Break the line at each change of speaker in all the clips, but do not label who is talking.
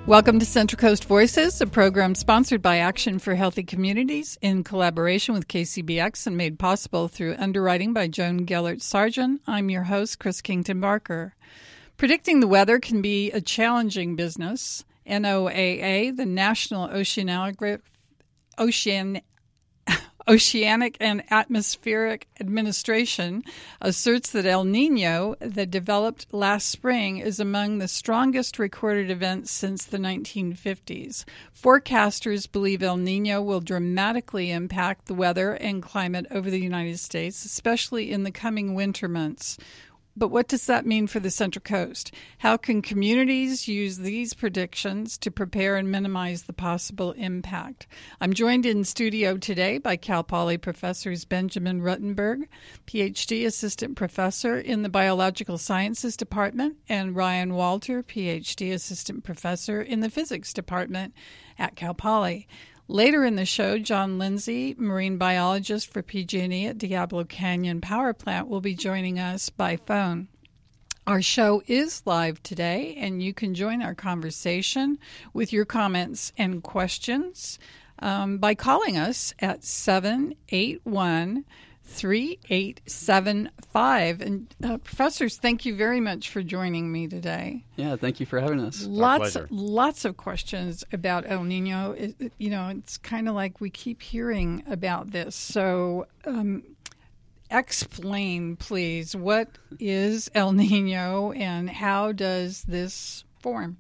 Welcome to Central Coast Voices, a program sponsored by Action for Healthy Communities in collaboration with KCBX and made possible through underwriting by Joan Gellert-Sargent. I'm your host, Chris Kington-Barker. Predicting the weather can be a challenging business. NOAA, the National Oceanic and Atmospheric Administration, asserts that El Niño, that developed last spring, is among the strongest recorded events since the 1950s. Forecasters believe El Niño will dramatically impact the weather and climate over the United States, especially in the coming winter months. But what does that mean for the Central Coast? How can communities use these predictions to prepare and minimize the possible impact? I'm joined in studio today by Cal Poly professors Benjamin Ruttenberg, PhD Assistant Professor in the Biological Sciences Department, and Ryan Walter, PhD Assistant Professor in the Physics Department at Cal Poly. Later in the show, John Lindsay, marine biologist for PG&E at Diablo Canyon Power Plant, will be joining us by phone. Our show is live today, and you can join our conversation with your comments and questions by calling us at 781-3875. And professors, thank you very much for joining me today.
Yeah, thank you for having us.
Lots of questions about El Nino. It's kind of like we keep hearing about this. So explain, please, what is El Nino and how does this form?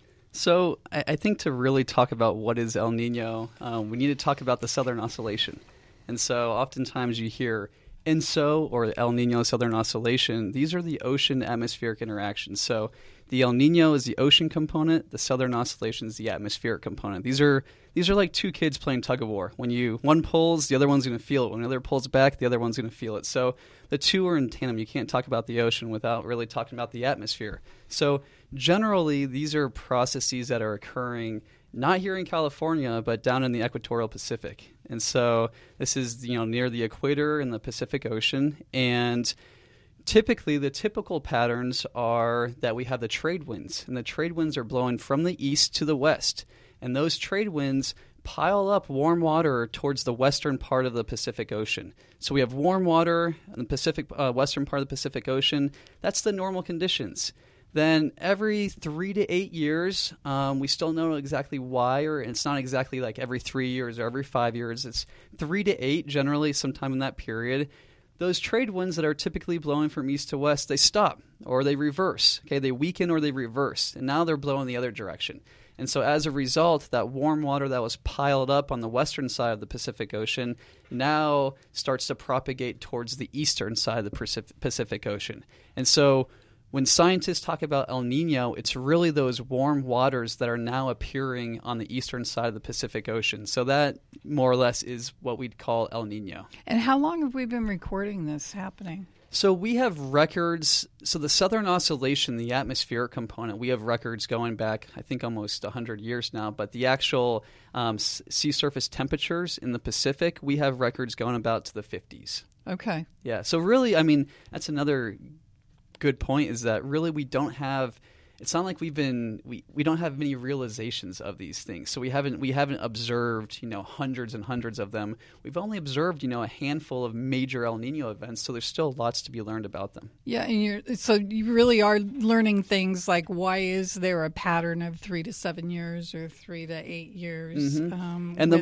So I think to really talk about what is El Nino, we need to talk about the Southern Oscillation. And so oftentimes you hear ENSO or El Nino Southern Oscillation. These are the ocean atmospheric interactions. So the El Nino is the ocean component. The Southern Oscillation is the atmospheric component. These are like two kids playing tug of war. When one pulls, the other one's going to feel it. When the other pulls back, the other one's going to feel it. So the two are in tandem. You can't talk about the ocean without really talking about the atmosphere. So generally, these are processes that are occurring not here in California, but down in the equatorial Pacific. And so this is, near the equator in the Pacific Ocean. And typically, the typical patterns are that we have the trade winds. And the trade winds are blowing from the east to the west. And those trade winds pile up warm water towards the western part of the Pacific Ocean. So we have warm water in the western part of the Pacific Ocean. That's the normal conditions. Then every 3 to 8 years, we still don't know exactly why, or it's not exactly like every 3 years or every 5 years. It's 3 to 8 generally sometime in that period. Those trade winds that are typically blowing from east to west, they stop or they reverse. Okay, they weaken or they reverse, and now they're blowing the other direction. And so as a result, that warm water that was piled up on the western side of the Pacific Ocean now starts to propagate towards the eastern side of the Pacific Ocean. And so when scientists talk about El Nino, it's really those warm waters that are now appearing on the eastern side of the Pacific Ocean. So that, more or less, is what we'd call El Nino.
And how long have we been recording this happening?
So we have records. So the Southern Oscillation, the atmospheric component, we have records going back, I think, almost 100 years now. But the actual sea surface temperatures in the Pacific, we have records going about to the 50s.
Okay.
Yeah. So really, that's another good point, is that really we don't have, it's not like we don't have many realizations of these things. So we haven't observed, hundreds and hundreds of them. We've only observed, a handful of major El Nino events. So there's still lots to be learned about them. Yeah.
And so you really are learning things like, why is there a pattern of 3 to 7 years or 3 to 8 years?
Mm-hmm. And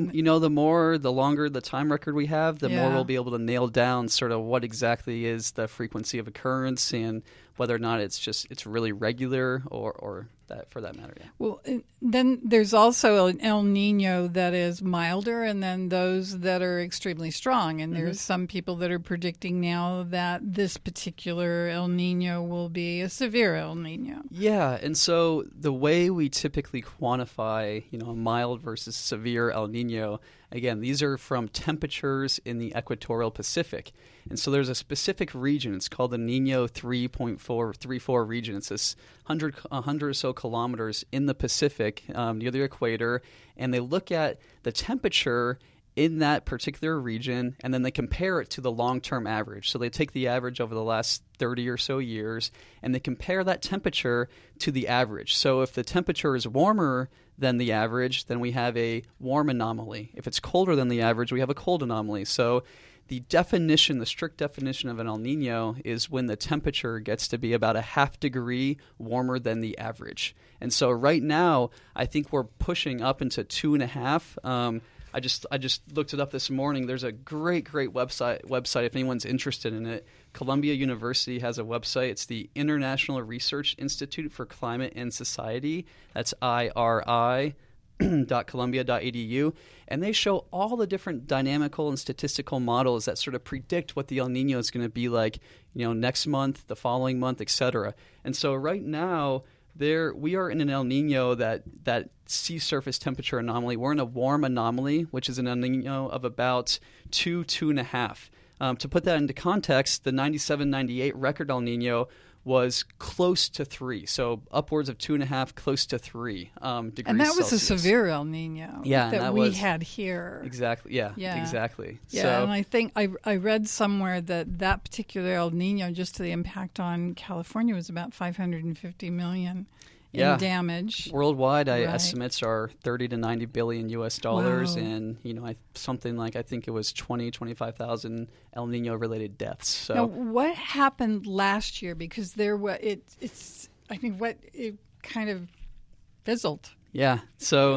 the longer the time record we have, the more we'll be able to nail down sort of what exactly is the frequency of occurrence and whether or not it's really regular or that for that matter. Yeah.
Well, then there's also an El Nino that is milder, and then those that are extremely strong. And there's some people that are predicting now that this particular El Nino will be a severe El Nino.
Yeah, and so the way we typically quantify, a mild versus severe El Nino, again, these are from temperatures in the equatorial Pacific. And so there's a specific region. It's called the Nino 3.434 region. It's this 100 or so kilometers in the Pacific near the equator. And they look at the temperature in that particular region, and then they compare it to the long-term average. So they take the average over the last 30 or so years, and they compare that temperature to the average. So if the temperature is warmer than the average, then we have a warm anomaly. If it's colder than the average, we have a cold anomaly. So the definition, the strict definition of an El Nino is when the temperature gets to be about a half degree warmer than the average. And so right now, I think we're pushing up into 2.5. I just looked it up this morning. There's a great website if anyone's interested in it. Columbia University has a website. It's the International Research Institute for Climate and Society. That's IRI.columbia.edu, and they show all the different dynamical and statistical models that sort of predict what the El Nino is going to be like, next month, the following month, etc. And so right now, we are in an El Nino that sea surface temperature anomaly. We're in a warm anomaly, which is an El Nino of about 2.5. To put that into context, the 97-98 record El Nino was close to 3, so upwards of 2.5, close to 3 degrees Celsius.
And that was a severe El Nino that we had here.
Exactly, yeah. Exactly.
Yeah, so, and I think I read somewhere that particular El Nino, just to the impact on California, was about $550 million in damage.
Worldwide, estimates are 30 to 90 billion US dollars,
wow.
And something like, I think it was 25,000 El Nino related deaths. So
now, what happened last year? Because it kind of fizzled.
Yeah. So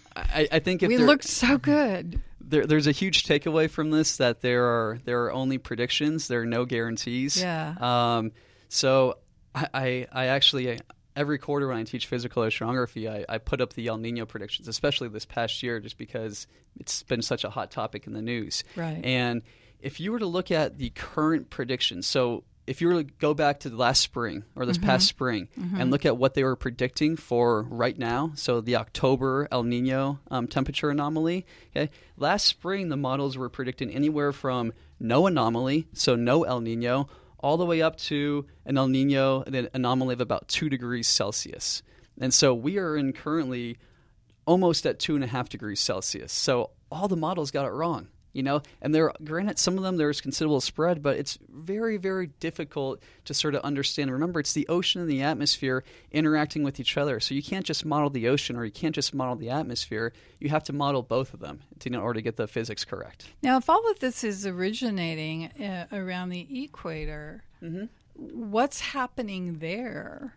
I think if
we looked so good.
There's a huge takeaway from this, that there are only predictions. There are no guarantees.
Yeah.
So I actually, every quarter when I teach physical oceanography, I put up the El Nino predictions, especially this past year, just because it's been such a hot topic in the news.
Right.
And if you were to look at the current predictions, so if you were to go back to the last spring or this past spring and look at what they were predicting for right now, so the October El Nino temperature anomaly, okay, last spring the models were predicting anywhere from no anomaly, so no El Nino, all the way up to an El Nino, an anomaly of about 2 degrees Celsius. And so we are currently almost at 2.5 degrees Celsius. So all the models got it wrong, and granted, some of them there's considerable spread, but it's very, very difficult to sort of understand. Remember, it's the ocean and the atmosphere interacting with each other. So you can't just model the ocean or you can't just model the atmosphere. You have to model both of them in order to get the physics correct.
Now, if all of this is originating around the equator, what's happening there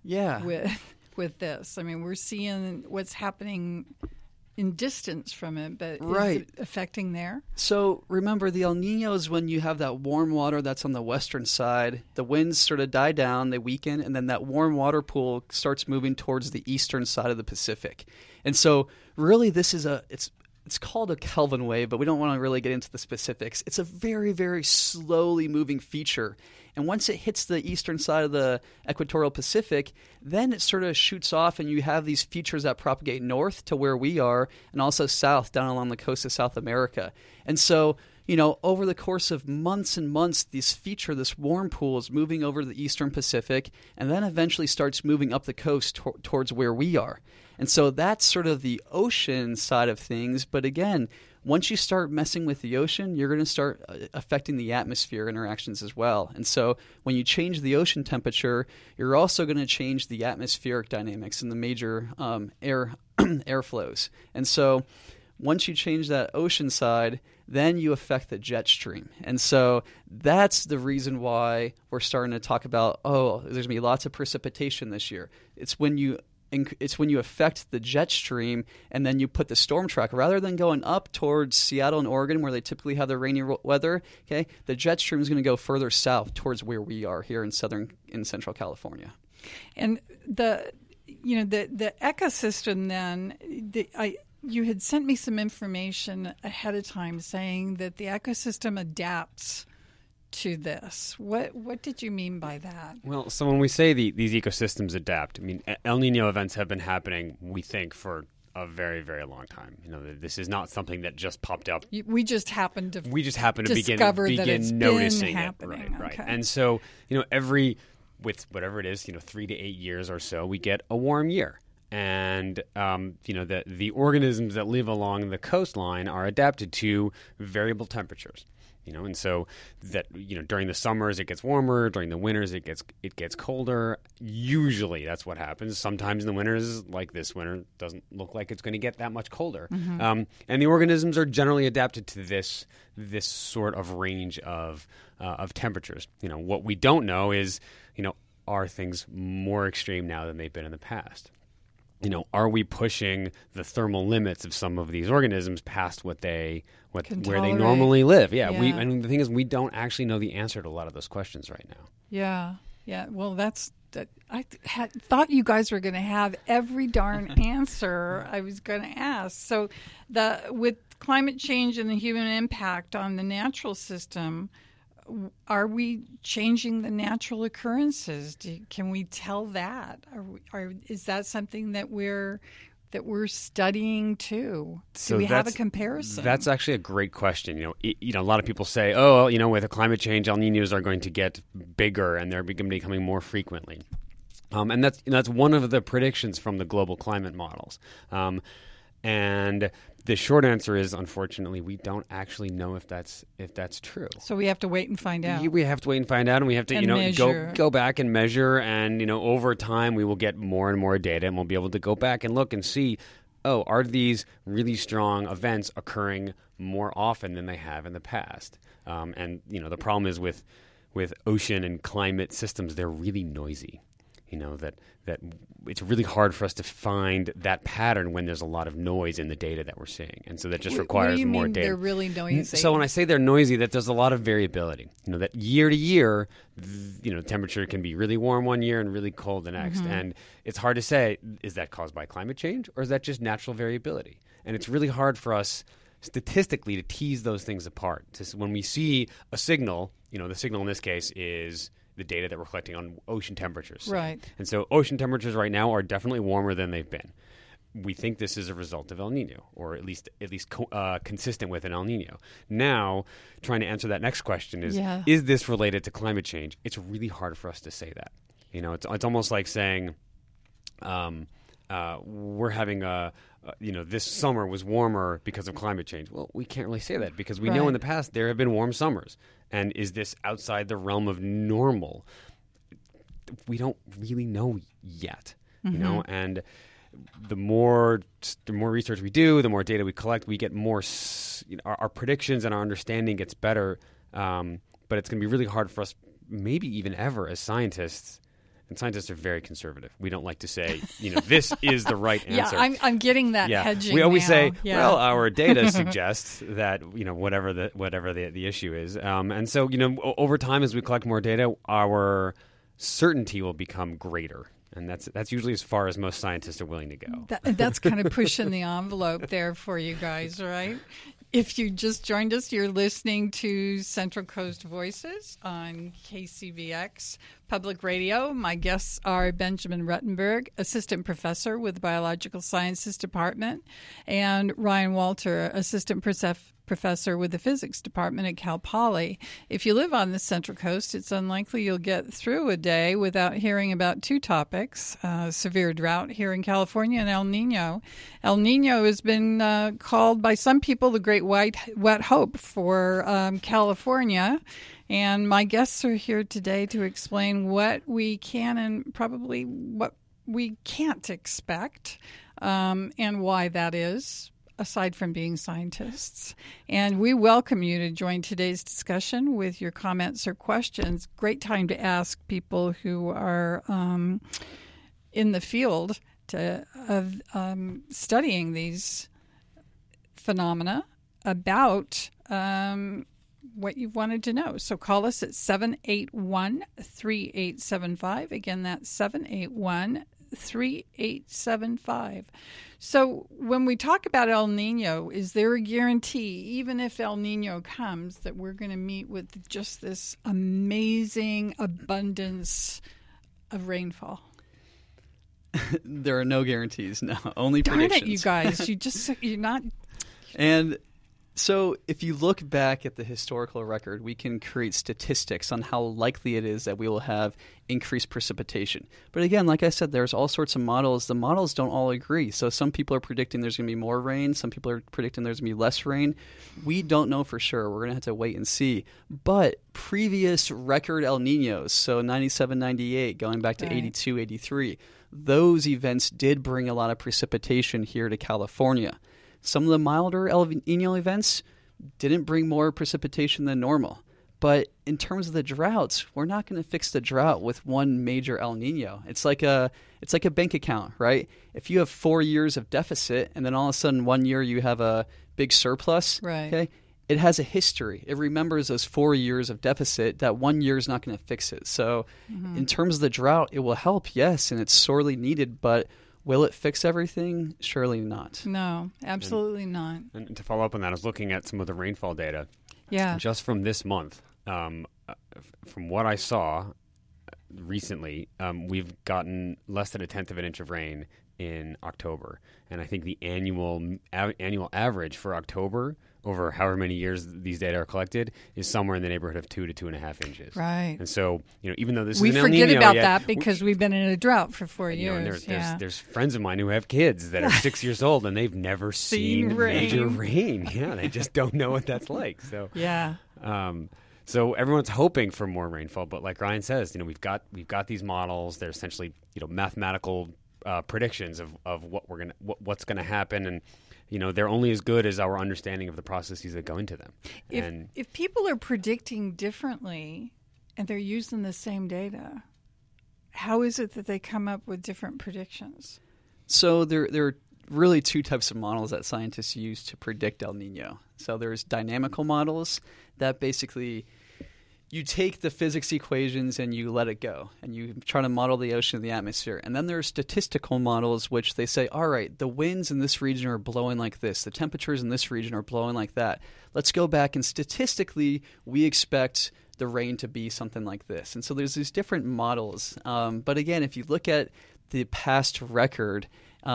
with this? I mean, we're seeing what's happening in distance from it, but is it affecting there?
So remember, the El Nino is when you have that warm water that's on the western side. The winds sort of die down, they weaken, and then that warm water pool starts moving towards the eastern side of the Pacific. And so really this is it's called a Kelvin wave, but we don't want to really get into the specifics. It's a very, very slowly moving feature. And once it hits the eastern side of the equatorial Pacific, then it sort of shoots off and you have these features that propagate north to where we are and also south down along the coast of South America. And so, over the course of months and months, this warm pool is moving over the eastern Pacific and then eventually starts moving up the coast towards where we are. And so that's sort of the ocean side of things. But again, once you start messing with the ocean, you're going to start affecting the atmosphere interactions as well. And so when you change the ocean temperature, you're also going to change the atmospheric dynamics and the major airflows. And so once you change that ocean side, then you affect the jet stream. And so that's the reason why we're starting to talk about, there's going to be lots of precipitation this year. It's when you affect the jet stream and then you put the storm track. Rather than going up towards Seattle and Oregon where they typically have the rainy weather, okay, the jet stream is going to go further south towards where we are here in Central California.
And the ecosystem then, you had sent me some information ahead of time saying that the ecosystem adapts to this. What did you mean by that?
Well, so when we say these ecosystems adapt, I mean, El Nino events have been happening, we think, for a very, very long time. This is not something that just popped up.
We just happened to
begin noticing it.
Right. Okay.
And so, with whatever it is, 3 to 8 years or so, we get a warm year. and the organisms that live along the coastline are adapted to variable temperatures. And so that during the summers it gets warmer, during the winters it gets colder. Usually that's what happens. Sometimes in the winters, like this winter, doesn't look like it's going to get that much colder. And the organisms are generally adapted to this sort of range of temperatures. What we don't know is are things more extreme now than they've been in the past? Are we pushing the thermal limits of some of these organisms past where they normally live? Yeah. The thing is, we don't actually know the answer to a lot of those questions right now.
Yeah. Well, I thought you guys were going to have every darn answer I was going to ask. So, with climate change and the human impact on the natural system, are we changing the natural occurrences? Can we tell that? Is that something that we're studying too? Do we have a comparison?
That's actually a great question. A lot of people say, with climate change, El Niños are going to get bigger and they're becoming more frequently. And that's one of the predictions from the global climate models. And the short answer is, unfortunately, we don't actually know if that's true.
So we have to wait and find out.
We have to wait and find out, and we have to go back and measure, and over time we will get more and more data, and we'll be able to go back and look and see, are these really strong events occurring more often than they have in the past? And the problem is with ocean and climate systems, they're really noisy. That it's really hard for us to find that pattern when there's a lot of noise in the data that we're seeing. And so that just requires
what do you
more
mean
data.
They're really noisy?
So when I say they're noisy, that there's a lot of variability. That year to year, temperature can be really warm one year and really cold the next. And it's hard to say, is that caused by climate change or is that just natural variability? And it's really hard for us statistically to tease those things apart. When we see a signal, the signal in this case is the data that we're collecting on ocean temperatures.
Right.
And so ocean temperatures right now are definitely warmer than they've been. We think this is a result of El Niño, or at least consistent with an El Niño. Now, trying to answer that next question is this related to climate change? It's really hard for us to say that. It's almost like saying we're having this summer was warmer because of climate change. Well, we can't really say that because we know in the past there have been warm summers. And is this outside the realm of normal? We don't really know yet, and the more research we do, the more data we collect, we get more, our predictions and our understanding gets better. But it's going to be really hard for us, maybe even ever as scientists. And scientists are very conservative. We don't like to say, this is the right answer.
Yeah, I'm getting that hedging.
We always say,
well,
our data suggests that, whatever the issue is. And so, over time as we collect more data, our certainty will become greater. And that's usually as far as most scientists are willing to go.
That's kind of pushing the envelope there for you guys, right? If you just joined us, you're listening to Central Coast Voices on KCVX Public Radio. My guests are Benjamin Ruttenberg, Assistant Professor with the Biological Sciences Department, and Ryan Walter, Assistant Professor with the Physics Department at Cal Poly. If you live on the Central Coast, it's unlikely you'll get through a day without hearing about two topics, severe drought here in California and El Niño. El Niño has been called by some people the great wet hope for California. And my guests are here today to explain what we can and probably what we can't expect and why that is, aside from being scientists. And we welcome you to join today's discussion with your comments or questions. Great time to ask people who are in the field of studying these phenomena about what you've wanted to know. So call us at 781-3875. Again, that's 781-3875. So when we talk about El Niño, is there a guarantee, even if El Niño comes, that we're going to meet with just this amazing abundance of rainfall?
There are no guarantees, no. Only
Darn
predictions.
It, you guys. You're not...
And So if you look back at the historical record, we can create statistics on how likely it is that we will have increased precipitation. But again, like I said, there's all sorts of models. The models don't all agree. So some people are predicting there's going to be more rain. Some people are predicting there's going to be less rain. We don't know for sure. We're going to have to wait and see. But previous record El Niños, so 97, 98, going back to 82, 83, those events did bring a lot of precipitation here to California. Some of the milder El Niño events didn't bring more precipitation than normal. But in terms of the droughts, we're not going to fix the drought with one major El Niño. It's like a bank account, right? If you have 4 years of deficit and then all of a sudden 1 year you have a big surplus,
right.
Okay, it has a history. It remembers those 4 years of deficit. That 1 year is not going to fix it. So in terms of the drought, it will help, yes, and it's sorely needed, but will it fix everything? Surely not.
No, absolutely not.
And to follow up on that, I was looking at some of the rainfall data.
Yeah.
Just from this month. From what I saw recently, we've gotten less than 1/10 of an inch of rain in October. And I think the annual average for October over however many years these data are collected is somewhere in the neighborhood of 2 to 2.5 inches.
Right.
And so, even though this
we
is an El
forget
Niño
about
yet,
that because we've been in a drought for 4 years.
And there's friends of mine who have kids that are 6 years old and they've never seen major rain. Yeah, they just don't know what that's like. So
yeah.
So everyone's hoping for more rainfall, but like Ryan says, we've got these models. They're essentially mathematical predictions of what's going to happen, and they're only as good as our understanding of the processes that go into them.
If people are predicting differently and they're using the same data, how is it that they come up with different predictions?
So there are really two types of models that scientists use to predict El Niño. So there's dynamical models that basically you take the physics equations and you let it go, and you try to model the ocean and the atmosphere. And then there are statistical models which they say, all right, the winds in this region are blowing like this. The temperatures in this region are blowing like that. Let's go back and statistically we expect the rain to be something like this. And so there's these different models. But again, if you look at the past record,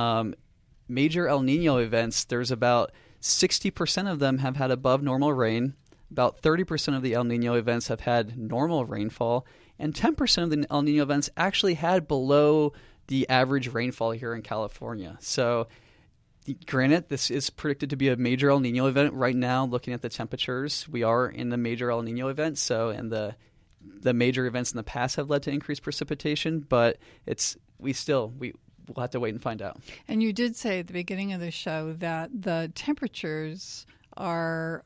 major El Niño events, there's about 60% of them have had above normal rain. About 30% of the El Niño events have had normal rainfall, and 10% of the El Niño events actually had below the average rainfall here in California. So, granted, this is predicted to be a major El Niño event right now. Looking at the temperatures, we are in the major El Niño event. So, and the major events in the past have led to increased precipitation, but we'll have to wait and find out.
And you did say at the beginning of the show that the temperatures are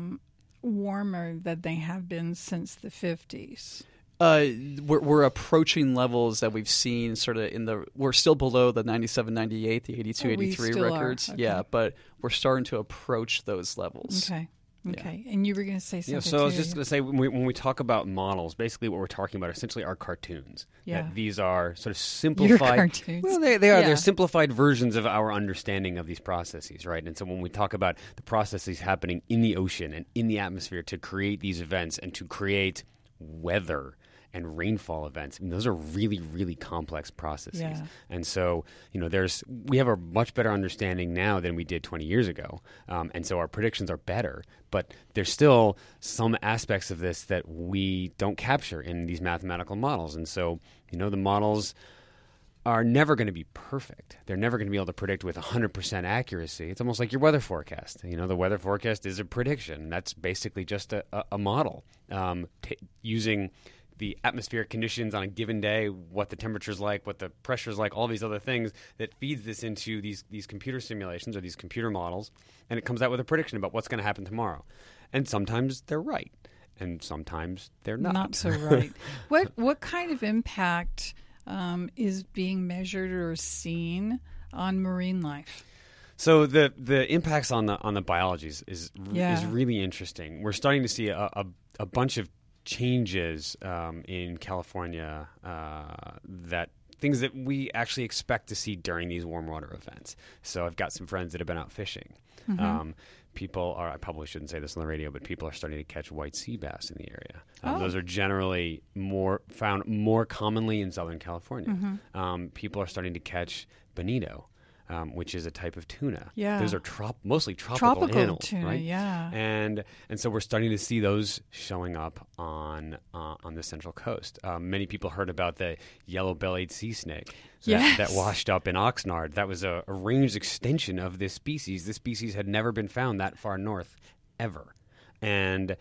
warmer than they have been since the 50s.
We're approaching levels that we've seen sort of we're still below the 97, 98, the 82, 83 records.
Okay.
Yeah, but we're starting to approach those levels.
Okay.
Yeah.
And you were going to say something.
Yeah, so I was just going to say, when we talk about models, basically what we're talking about essentially are cartoons.
Yeah.
That these are sort of simplified.
Your cartoons.
Well, they are. Yeah. They're simplified versions of our understanding of these processes, right? And so when we talk about the processes happening in the ocean and in the atmosphere to create these events and to create weather and rainfall events, those are really, really complex processes.
Yeah.
And so, we have a much better understanding now than we did 20 years ago. And so our predictions are better, but there's still some aspects of this that we don't capture in these mathematical models. And so, the models are never going to be perfect. They're never going to be able to predict with 100% accuracy. It's almost like your weather forecast. The weather forecast is a prediction. That's basically just a model using the atmospheric conditions on a given day, what the temperature's like, what the pressure's like, all these other things that feeds this into these computer simulations or these computer models, and it comes out with a prediction about what's going to happen tomorrow. And sometimes they're right, and sometimes they're not.
Not so right. What kind of impact is being measured or seen on marine life?
So the impacts on the biology is really interesting. We're starting to see a bunch of changes in California that things that we actually expect to see during these warm water events. So I've got some friends that have been out fishing. Mm-hmm. I probably shouldn't say this on the radio, but people are starting to catch white sea bass in the area. Those are generally found more commonly in Southern California. Mm-hmm. People are starting to catch bonito. which is a type of tuna.
Yeah.
Those are mostly tropical animals,
tuna,
right?
yeah.
And so we're starting to see those showing up on the Central Coast. Many people heard about the yellow-bellied sea snake that washed up in Oxnard. That was a ranged extension of this species. This species had never been found that far north ever. And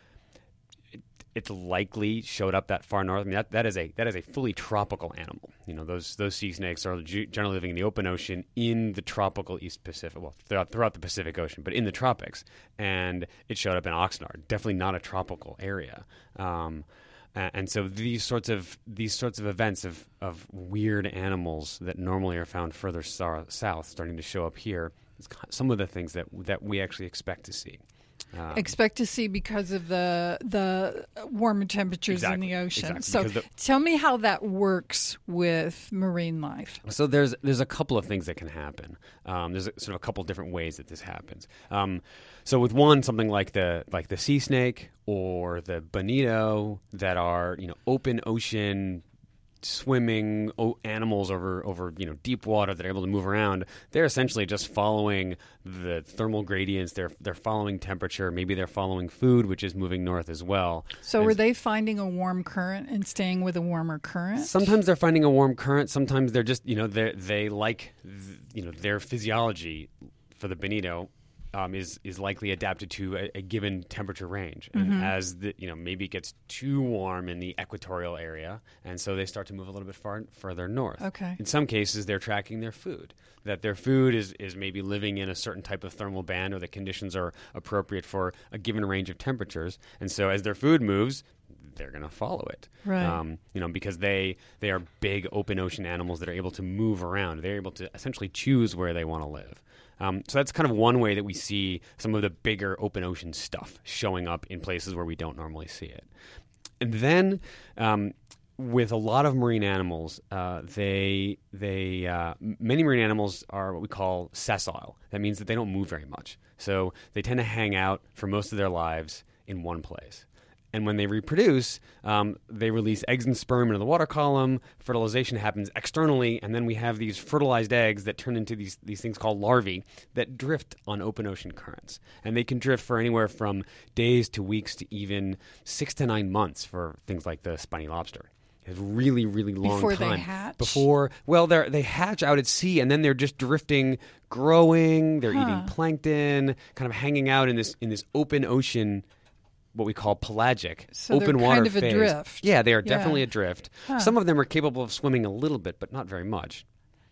it's likely showed up that far north. I mean, that is a fully tropical animal. Those sea snakes are generally living in the open ocean in the tropical East Pacific. Well, throughout the Pacific Ocean, but in the tropics. And it showed up in Oxnard. Definitely not a tropical area. And so these sorts of events of weird animals that normally are found further south starting to show up here is some of the things that we actually expect to see.
Expect to see because of the warmer temperatures in the ocean.
Exactly.
So tell me how that works with marine life.
So there's a couple of things that can happen. There's sort of a couple different ways that this happens. So with something like the sea snake or the bonito that are open ocean swimming animals over deep water that are able to move around, they're essentially just following the thermal gradients. They're following temperature. Maybe they're following food, which is moving north as well.
So are they finding a warm current and staying with a warmer current?
Sometimes they're finding a warm current. Sometimes they're just they like their physiology for the bonito. Is likely adapted to a given temperature range, and as maybe it gets too warm in the equatorial area, and so they start to move a little bit further north.
Okay.
In some cases, they're tracking their food. That their food is maybe living in a certain type of thermal band, or the conditions are appropriate for a given range of temperatures, and so as their food moves, they're going to follow it.
Right.
Because they are big open ocean animals that are able to move around. They're able to essentially choose where they want to live. So that's kind of one way that we see some of the bigger open ocean stuff showing up in places where we don't normally see it. And then with a lot of marine animals, many marine animals are what we call sessile. That means that they don't move very much. So they tend to hang out for most of their lives in one place. And when they reproduce, they release eggs and sperm into the water column. Fertilization happens externally, and then we have these fertilized eggs that turn into these things called larvae that drift on open ocean currents. And they can drift for anywhere from days to weeks to even 6 to 9 months for things like the spiny lobster. It's a really, really long
Before
time.
they hatch?
They hatch out at sea, and then they're just drifting, growing. They're eating plankton, kind of hanging out in this open ocean, what we call pelagic,
so
open water
kind of
phase.
Adrift.
Yeah, they are definitely adrift.
Huh.
Some of them are capable of swimming a little bit, but not very much.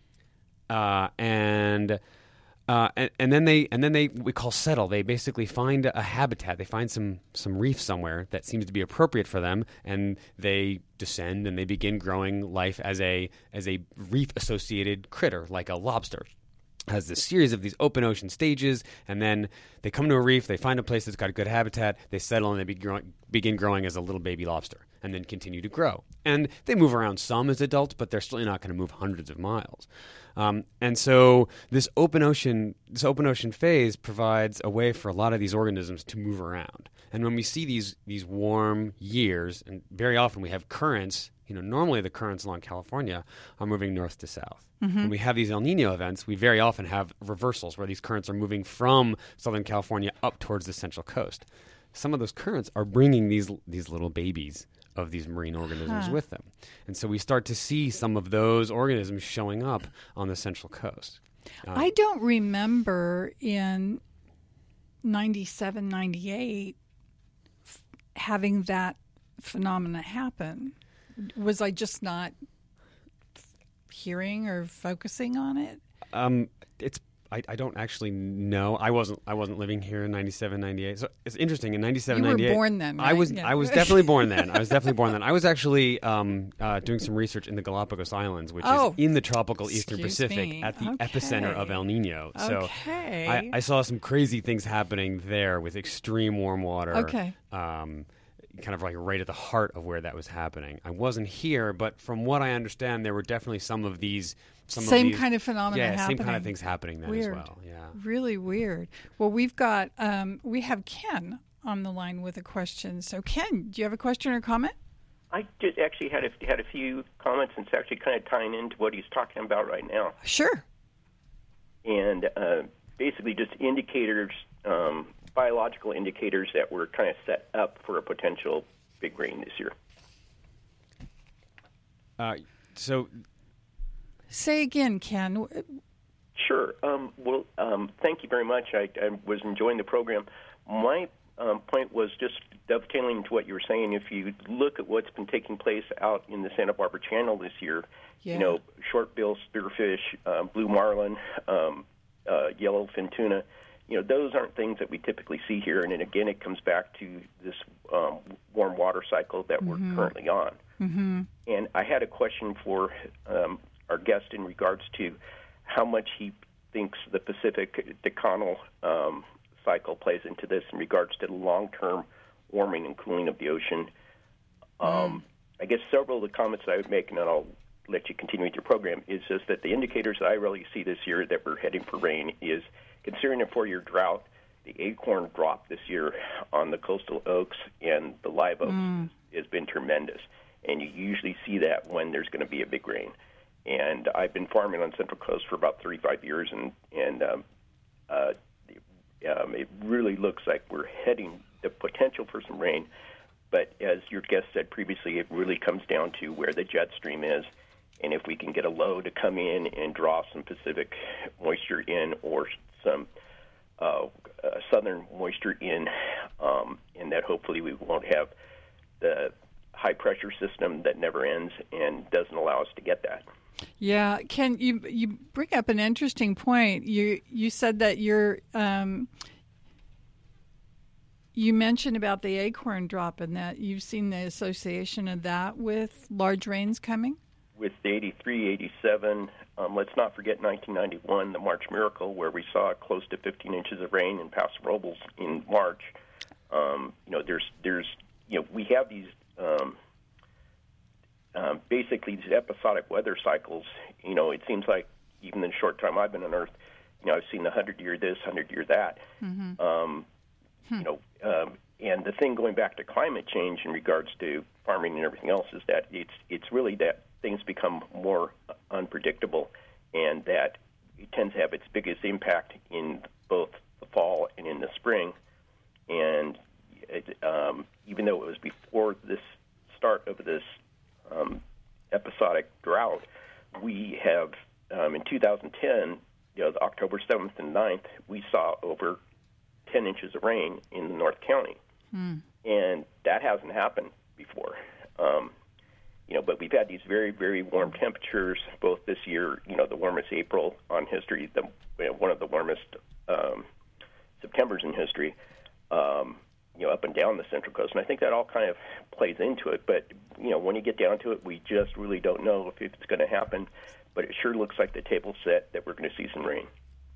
And then they we call settle. They basically find a habitat. They find some reef somewhere that seems to be appropriate for them, and they descend and they begin growing life as a reef associated critter like a lobster. Has this series of these open ocean stages, and then they come to a reef, they find a place that's got a good habitat, they settle, and they begin growing as a little baby lobster, and then continue to grow. And they move around some as adults, but they're certainly not going to move hundreds of miles. And so this open ocean phase provides a way for a lot of these organisms to move around. And when we see these warm years, and very often we have currents, normally the currents along California are moving north to south. When we have these El Nino events, we very often have reversals where these currents are moving from Southern California up towards the Central Coast. Some of those currents are bringing these little babies of these marine organisms with them. And so we start to see some of those organisms showing up on the Central Coast.
I don't remember in 97, 98 having that phenomena happen. Was I just not hearing or focusing on it?
I don't actually know. I wasn't living here in 97, 98. So it's interesting. In 97, 98.
You were born then, right?
I was definitely born then. I was actually doing some research in the Galapagos Islands, which is in the tropical Eastern Pacific at the epicenter of El Nino. So I saw some crazy things happening there with extreme warm water.
Okay.
Kind of like right at the heart of where that was happening. I wasn't here, but from what I understand, there were definitely some of these
kind of phenomena happening.
Yeah, same kind of things happening then as well. Yeah,
really weird. Well, we have Ken on the line with a question. So, Ken, do you have a question or comment?
I just actually had a few comments, and it's actually kind of tying into what he's talking about right now.
Sure.
and basically just indicators, biological indicators that were kind of set up for a potential big rain this year.
So,
say again, Ken.
Sure. Thank you very much. I was enjoying the program. My point was just dovetailing into what you were saying. If you look at what's been taking place out in the Santa Barbara Channel this year, short-bill spearfish, blue marlin, yellowfin tuna, those aren't things that we typically see here. And again, it comes back to this warm water cycle that we're currently on. Mm-hmm. And I had a question for our guest in regards to how much he thinks the Pacific decadal cycle plays into this in regards to the long-term warming and cooling of the ocean. I guess several of the comments that I would make, and then I'll let you continue with your program, is just that the indicators that I really see this year that we're heading for rain is, considering a 4-year drought, the acorn drop this year on the coastal oaks and the live oaks has been tremendous. And you usually see that when there's going to be a big rain. And I've been farming on Central Coast for about 35 years, and it really looks like we're heading the potential for some rain. But as your guest said previously, it really comes down to where the jet stream is, and if we can get a low to come in and draw some Pacific moisture in or some southern moisture in, and that hopefully we won't have the high-pressure system that never ends and doesn't allow us to get that.
Yeah, Ken, you bring up an interesting point. You said that you mentioned about the acorn drop and that you've seen the association of that with large rains coming?
With the 83, 87, let's not forget 1991, the March Miracle, where we saw close to 15 inches of rain in Paso Robles in March. We have these basically these episodic weather cycles. It seems like even in the short time I've been on Earth, I've seen the 100-year this, 100-year that. Mm-hmm. And the thing going back to climate change in regards to farming and everything else is that it's really that things become more unpredictable, and that it tends to have its biggest impact in both the fall and in the spring. And even though it was before this start of this episodic drought, we have in 2010, the October 7th and 9th, we saw over 10 inches of rain in the North County. And that hasn't happened before. But we've had these very, very warm temperatures both this year, the warmest April on history, one of the warmest Septembers in history, up and down the Central Coast. And I think that all kind of plays into it. But, when you get down to it, we just really don't know if it's going to happen. But it sure looks like the table's set that we're going to see some rain.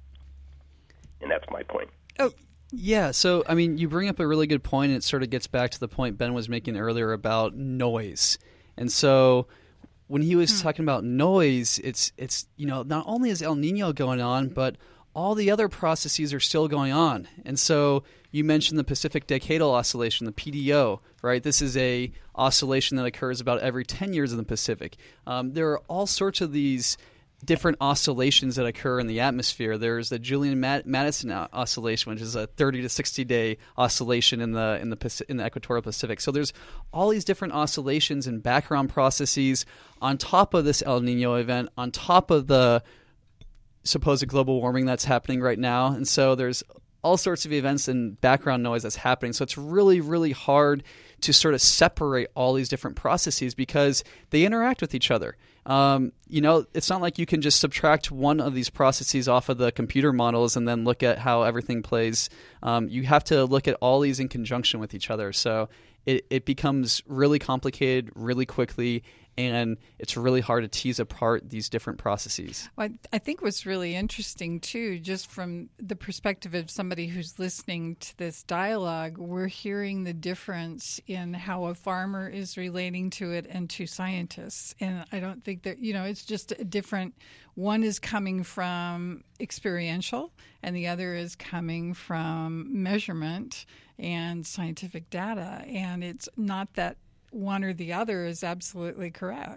And that's my point.
Oh,
yeah, so, you bring up a really good point, and it sort of gets back to the point Ben was making earlier about noise. And so when he was talking about noise, it's not only is El Nino going on, but all the other processes are still going on. And so you mentioned the Pacific Decadal Oscillation, the PDO, right? This is a oscillation that occurs about every 10 years in the Pacific. There are all sorts of these different oscillations that occur in the atmosphere. There's the Julian-Madison oscillation, which is a 30 to 60 day oscillation in the equatorial Pacific. So there's all these different oscillations and background processes on top of this El Nino event, on top of the supposed global warming that's happening right now. And so there's all sorts of events and background noise that's happening. So it's really, really hard to sort of separate all these different processes because they interact with each other. It's not like you can just subtract one of these processes off of the computer models and then look at how everything plays. You have to look at all these in conjunction with each other. So it becomes really complicated really quickly, and it's really hard to tease apart these different processes.
Well, I think what's really interesting, too, just from the perspective of somebody who's listening to this dialogue, we're hearing the difference in how a farmer is relating to it and to scientists. And I don't think that, it's just a different, one is coming from experiential and the other is coming from measurement and scientific data. And it's not that one or the other is absolutely correct.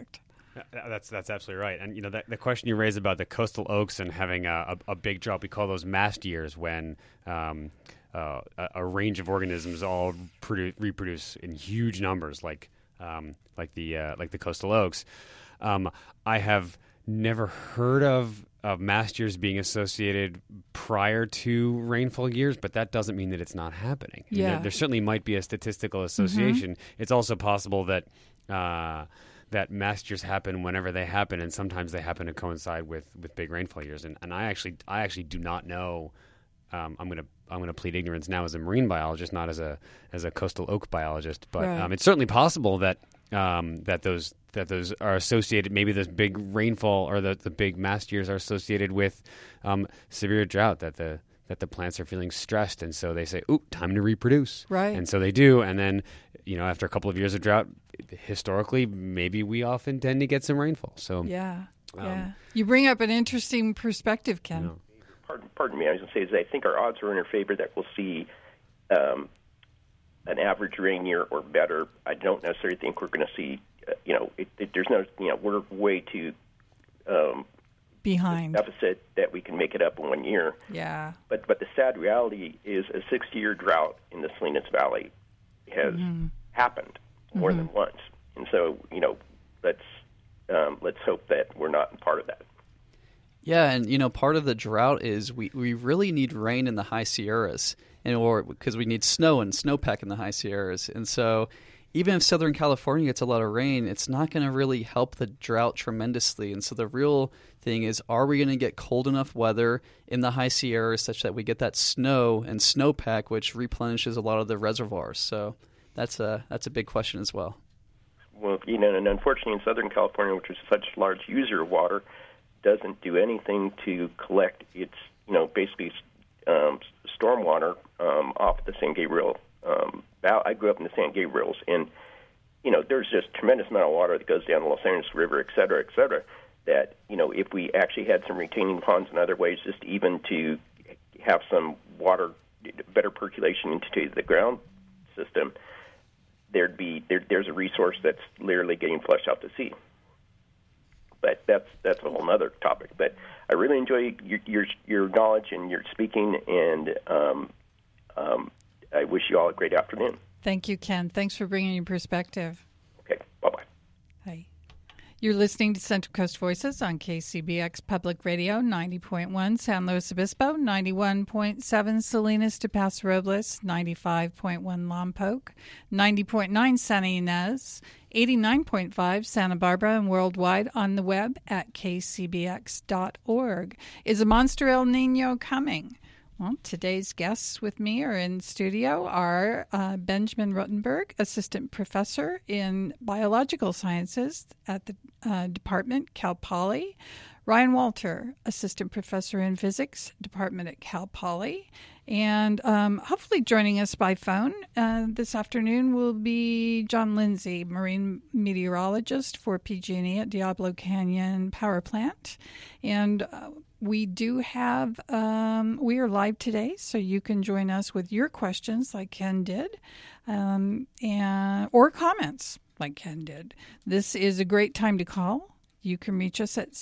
That's absolutely right. And the question you raised about the coastal oaks and having a big drought, we call those mast years when a range of organisms all reproduce in huge numbers, like the coastal oaks. I have never heard of mast years being associated prior to rainfall years, but that doesn't mean that it's not happening.
Yeah.
There certainly might be a statistical association. It's also possible that that mast years happen whenever they happen, and sometimes they happen to coincide with big rainfall years. And I actually do not know. I'm gonna plead ignorance now as a marine biologist, not as a coastal oak biologist. But
Right.
it's certainly possible that those are associated. Maybe this big rainfall or the big mast years are associated with severe drought. That the plants are feeling stressed, and so they say, "Ooh, time to reproduce."
Right.
And so they do, and then after a couple of years of drought, historically, maybe we often tend to get some rainfall. So
Yeah. You bring up an interesting perspective, Ken.
you know,
Pardon me, I was going to say is I think our odds are in our favor that we'll see an average rain year or better. I don't necessarily think we're going to see, there's no, we're way too
Behind.
deficit that we can make it up in 1 year.
Yeah.
But the sad reality is a 60-year drought in the Salinas Valley has happened more than once. And so, let's hope that we're not part of that.
Yeah, and part of the drought is we really need rain in the high Sierras, or because we need snow and snowpack in the high Sierras. And so even if Southern California gets a lot of rain, it's not going to really help the drought tremendously. And so the real thing is, are we going to get cold enough weather in the high Sierras such that we get that snow and snowpack, which replenishes a lot of the reservoirs? So that's a big question as well.
Well, and unfortunately in Southern California, which is such a large user of water, doesn't do anything to collect its, basically stormwater off the San Gabriel. I grew up in the San Gabriels, and, there's just tremendous amount of water that goes down the Los Angeles River, et cetera, that, if we actually had some retaining ponds and other ways just even to have some water, better percolation into the ground system, there's a resource that's literally getting flushed out to sea. But that's a whole other topic. But I really enjoy your knowledge and your speaking, and I wish you all a great afternoon.
Thank you, Ken. Thanks for bringing your perspective.
Okay, bye-bye.
Hi. You're listening to Central Coast Voices on KCBX Public Radio, 90.1 San Luis Obispo, 91.7 Salinas de Paso Robles, 95.1 Lompoc, 90.9 Santa Ynez, 89.5 Santa Barbara, and worldwide on the web at kcbx.org. Is a monster El Nino coming? Well, today's guests with me are in studio are Benjamin Ruttenberg, Assistant Professor in Biological Sciences at the Department, Cal Poly. Ryan Walter, Assistant Professor in Physics, Department at Cal Poly. And hopefully joining us by phone this afternoon will be John Lindsay, Marine Meteorologist for PG&E at Diablo Canyon Power Plant. And we do have, we are live today, so you can join us with your questions like Ken did, or comments like Ken did. This is a great time to call. You can reach us at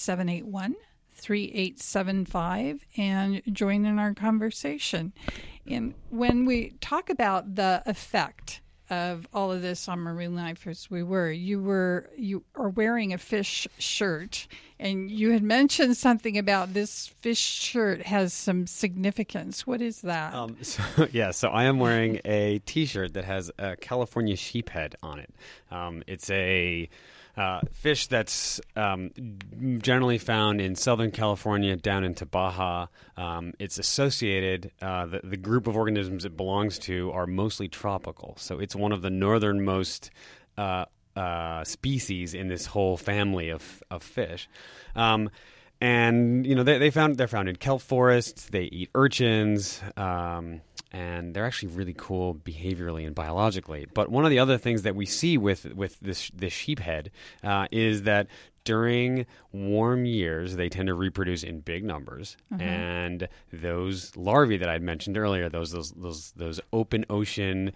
781-3875 and join in our conversation. And when we talk about the effect of all of this on marine life, as you are wearing a fish shirt, and you had mentioned something about this fish shirt has some significance. What is that?
So I am wearing a T-shirt that has a California sheephead on it. It's a fish that's generally found in Southern California down into Baja. It's associated, the group of organisms it belongs to are mostly tropical. So it's one of the northernmost species in this whole family of fish. And they're found in kelp forests. They eat urchins, and they're actually really cool behaviorally and biologically. But one of the other things that we see with this sheephead is that during warm years, they tend to reproduce in big numbers, and those larvae that I'd mentioned earlier, those open ocean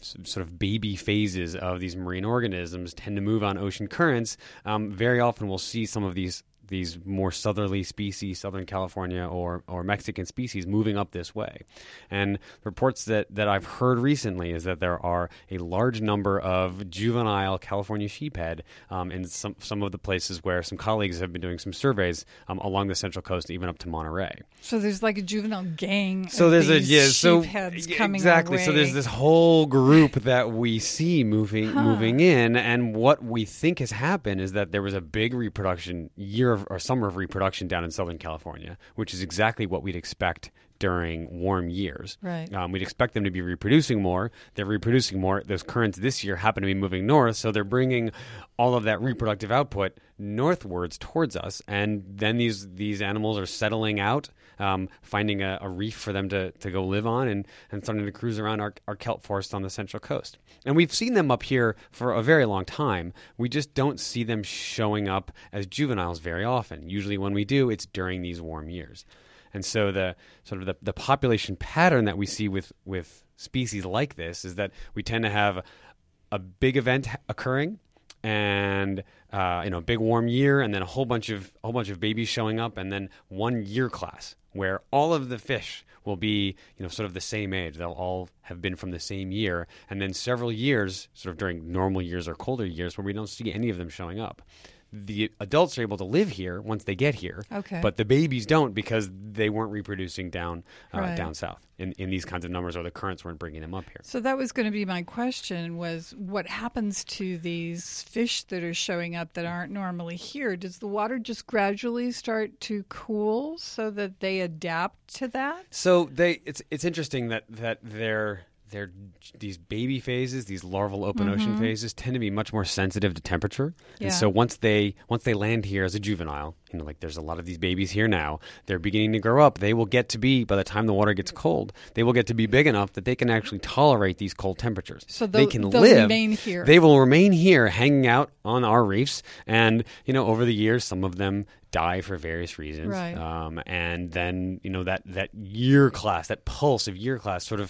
sort of baby phases of these marine organisms tend to move on ocean currents, very often we'll see some of these more southerly species, Southern California or Mexican species, moving up this way. And reports that I've heard recently is that there are a large number of juvenile California sheephead in some of the places where some colleagues have been doing some surveys along the Central Coast, even up to Monterey.
So there's like a juvenile gang.
So
of
there's
these sheepheads coming
exactly.
our way.
So there's this whole group that we see moving in, and what we think has happened is that there was a big reproduction or summer of reproduction down in Southern California, which is exactly what we'd expect during warm years.
Right.
We'd expect them to be reproducing more. They're reproducing more. Those currents this year happen to be moving north, so they're bringing all of that reproductive output northwards towards us, and then these animals are settling out, finding a reef for them to go live on, and starting to cruise around our kelp forest on the Central Coast. And we've seen them up here for a very long time. We just don't see them showing up as juveniles very often. Usually when we do, it's during these warm years. And so the population pattern that we see with species like this is that we tend to have a big event occurring, and a big warm year, and then a whole bunch of babies showing up, and then one year class where all of the fish will be sort of the same age. They'll all have been from the same year, and then several years, sort of during normal years or colder years, where we don't see any of them showing up. The adults are able to live here once they get here, but the babies don't, because they weren't reproducing down south in these kinds of numbers, or the currents weren't bringing them up here.
So that was going to be my question, was what happens to these fish that are showing up that aren't normally here? Does the water just gradually start to cool so that they adapt to that?
So it's interesting that they're these baby phases, these larval open ocean phases, tend to be much more sensitive to temperature.
Yeah.
And so once they land here as a juvenile, like there's a lot of these babies here now, they're beginning to grow up. They will get to be, by the time the water gets cold, they will get to be big enough that they can actually tolerate these cold temperatures.
So
they can
they'll
live.
Remain here.
They will remain here, hanging out on our reefs. And over the years, some of them die for various reasons.
Right.
And then, that year class, that pulse of year class sort of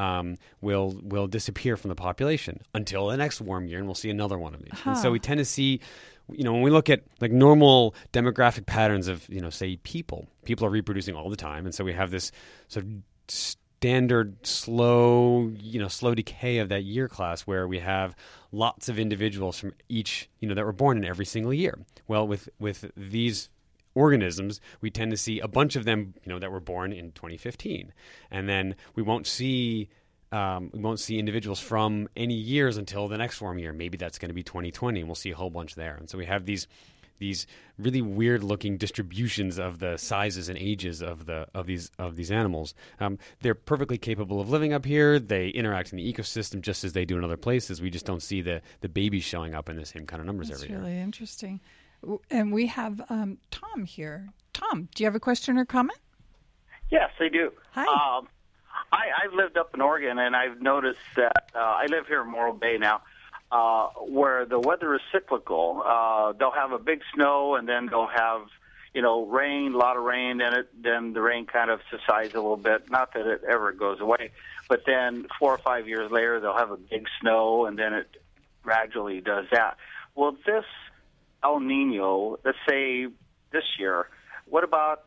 will disappear from the population until the next warm year, and we'll see another one of these. And so we tend to see, when we look at like normal demographic patterns of, say people are reproducing all the time. And so we have this sort of standard slow decay of that year class, where we have lots of individuals from each, that were born in every single year. Well, with these organisms, we tend to see a bunch of them, that were born in 2015, and then we won't see individuals from any years until the next warm year. Maybe that's going to be 2020, and we'll see a whole bunch there. And so we have these really weird looking distributions of the sizes and ages of these animals. They're perfectly capable of living up here. They interact in the ecosystem just as they do in other places. We just don't see the babies showing up in the same kind of numbers every year.
That's really interesting. And we have Tom here. Tom, do you have a question or comment?
Yes, I do.
Hi.
I've lived up in Oregon, and I've noticed that I live here in Morro Bay now, where the weather is cyclical. They'll have a big snow, and then they'll have, rain, a lot of rain, and then the rain kind of subsides a little bit. Not that it ever goes away, but then 4 or 5 years later, they'll have a big snow, and then it gradually does that. Well, this El Nino, let's say this year, what about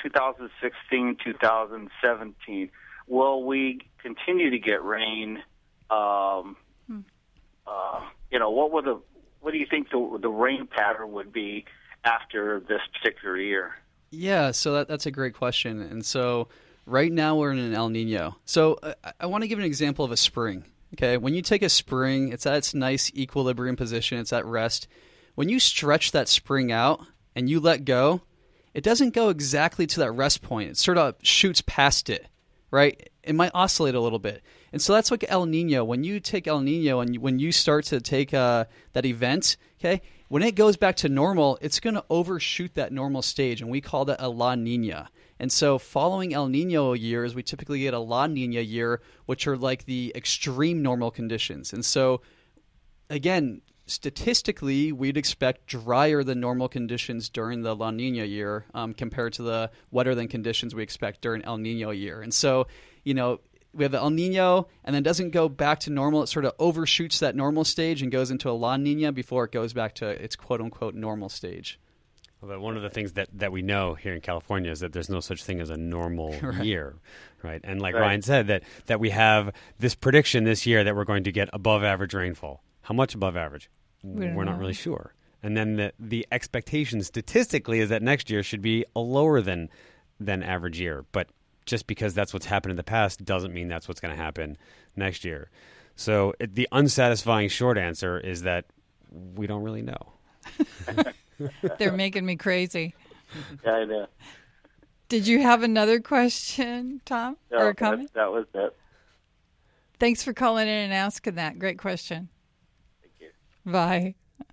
2016, 2017? Will we continue to get rain? What do you think the rain pattern would be after this particular year?
Yeah, so that's a great question. And so right now we're in an El Nino. So I want to give an example of a spring. Okay, when you take a spring, it's at its nice equilibrium position. It's at rest. When you stretch that spring out and you let go, it doesn't go exactly to that rest point. It sort of shoots past it, right? It might oscillate a little bit. And so that's like El Nino. When you take El Nino and when you start to take that event, okay, when it goes back to normal, it's going to overshoot that normal stage, and we call that a La Nina. And so following El Nino years, we typically get a La Nina year, which are like the extreme normal conditions. And so, again, statistically, we'd expect drier than normal conditions during the La Nina year compared to the wetter than conditions we expect during El Nino year. And so, we have the El Nino, and then doesn't go back to normal. It sort of overshoots that normal stage and goes into a La Nina before it goes back to its quote-unquote normal stage.
Well, one of the things that we know here in California is that there's no such thing as a normal year, right? And like Ryan said, that we have this prediction this year that we're going to get above average rainfall. How much above average? We're not really sure. And then the expectation statistically is that next year should be a lower than average year. But just because that's what's happened in the past doesn't mean that's what's going to happen next year. So the unsatisfying short answer is that we don't really know.
They're making me crazy.
Yeah, I know.
Did you have another question, Tom, or a comment?
That was it.
Thanks for calling in and asking that. Great question.
Thank you.
Bye.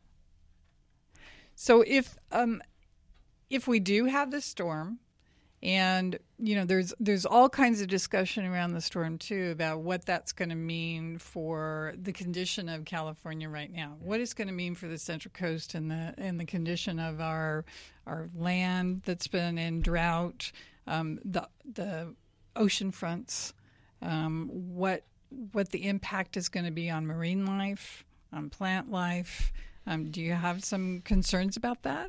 So if we do have the storm, and there's all kinds of discussion around the storm too about what that's going to mean for the condition of California right now. What it's going to mean for the Central Coast and the condition of our land that's been in drought, the ocean fronts, what the impact is going to be on marine life, on plant life. Do you have some concerns about that?